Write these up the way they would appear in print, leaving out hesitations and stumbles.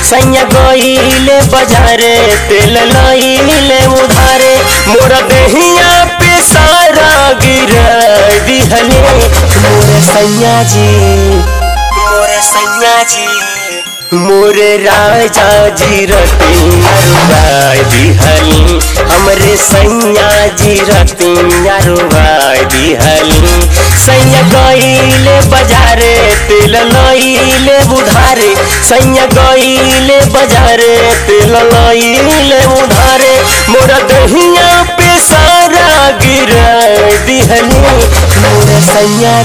सैया गईले बाजारे तेल लईले उधारे मोरा देहिया पे सारा गिरा दिहले मोरे सैया जी मोरे राजा जी रतिया रुबाई दिहली हमरे सैया जी रतिया रुबाई दिहली सैया गईले बाजारे तेल लईले उधारे सैया गईले बाजारे तेल लईले उधारे मोरा दहिया पे सारा गिरा दिहली मोरे सैया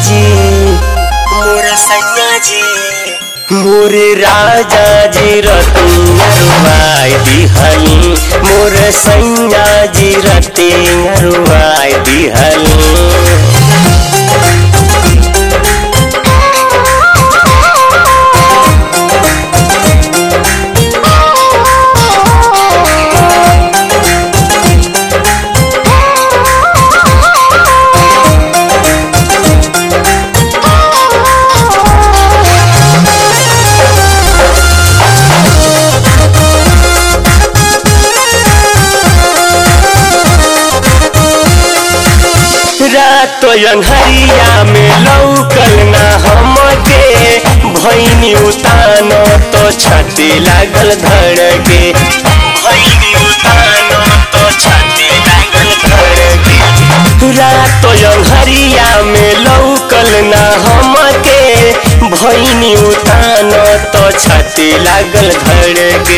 जी मोरे राजा जी रतिया रुबाई दिहली मोरे सैया जी रतिया रुबाई दिहली तो अंहरिया में लौकल ना हमके भैनी उतानो तो छाती लागल धड़के भैनी उतानो तो छाती लागल धड़के रात अंहरिया में लौकल ना हमके भैनी उतानो तो छाती लागल धड़के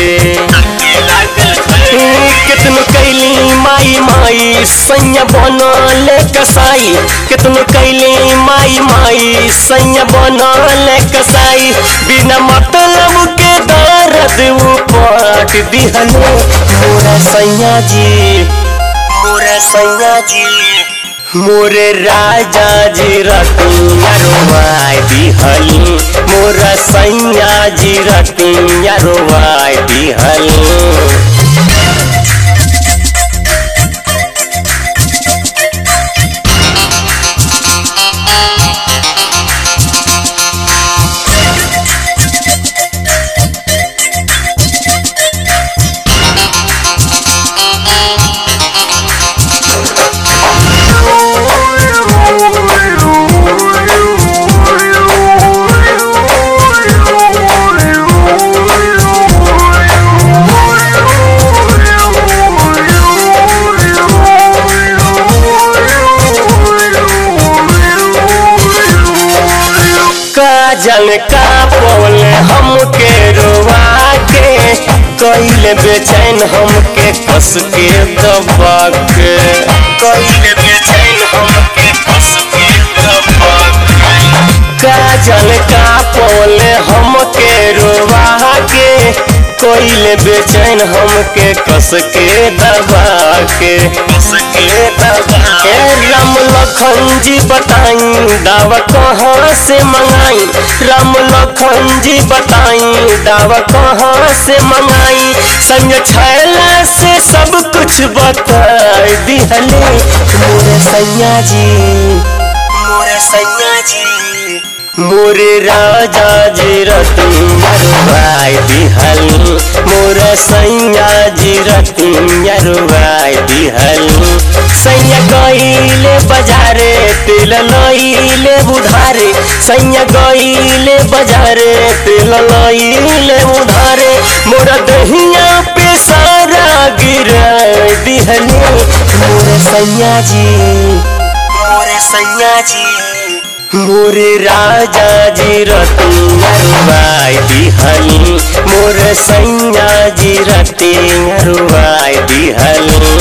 कितनो कैली माई सैया बनल कसाई कितनो कैली माई सैया बनल कसाई बिना मतलब के दर्द उपाट दिहले मोरा सैया जी मोरे राजा जी रतिया रुबाई दिहली मोरा सैया जी रतिया रुबाई दिहली जन का बोल हमके रोवा के कइले बेचैन हमके कस के दबा के कइले बेचैन हमके कस के दबा के जन का बोल हमके रोवा के कइले बेचैन हमके कस के दबा के राम लखन जी बताई दावा कहाँ से मंगाई राम लखन जी बताई दावा कहाँ से मंगाई संग छैला से सब कुछ बताई दिहले मोरे सैया जी मोरे राजा जी रतिया रुबाई दिहली मोरे सैया जी रतिया रुबाई दिहली सैया गईले बाजारे तेल लईले उधारे सैया गईले बाजारे तेल लईले उधारे मोरा दहिया पे सारा गिरा दिहले मोरे सैया जी मोरे राजा जी रतिया रुबाई दिहली मोरे सैया जी रतिया रुबाई दिहली।